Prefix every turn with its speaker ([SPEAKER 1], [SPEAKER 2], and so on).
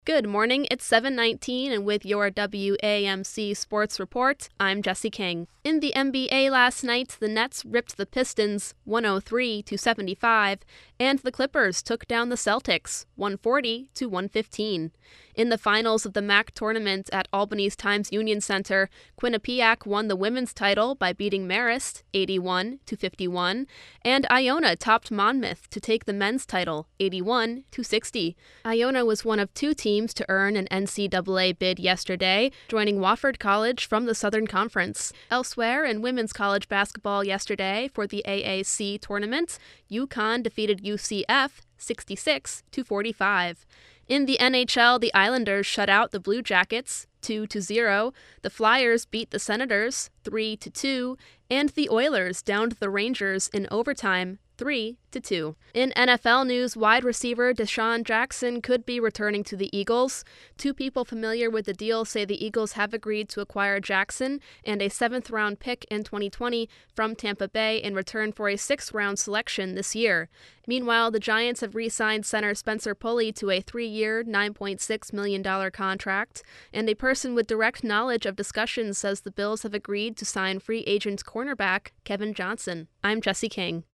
[SPEAKER 1] Good morning, it's 7:19, and with your WAMC Sports Report, I'm Jesse King. In the NBA last night, the Nets ripped the Pistons 103-75, and the Clippers took down the Celtics 140-115. In the finals of the MAC tournament at Albany's Times Union Center, Quinnipiac won the women's title by beating Marist 81-51, and Iona topped Monmouth to take the men's title 81-60. Iona was one of two teams to earn an NCAA bid yesterday, joining Wofford College from the Southern Conference. Elsewhere in women's college basketball yesterday for the AAC tournament, UConn defeated UCF 66-45. In the NHL, the Islanders shut out the Blue Jackets 2-0, the Flyers beat the Senators 3-2, and the Oilers downed the Rangers in overtime 3-2. In NFL news, wide receiver Deshaun Jackson could be returning to the Eagles. Two people familiar with the deal say the Eagles have agreed to acquire Jackson and a 7th-round pick in 2020 from Tampa Bay in return for a 6th-round selection this year. Meanwhile, the Giants have re-signed center Spencer Pulley to a 3-year, $9.6 million contract, and a person with direct knowledge of discussions says the Bills have agreed to sign free agent cornerback Kevin Johnson. I'm Jesse King.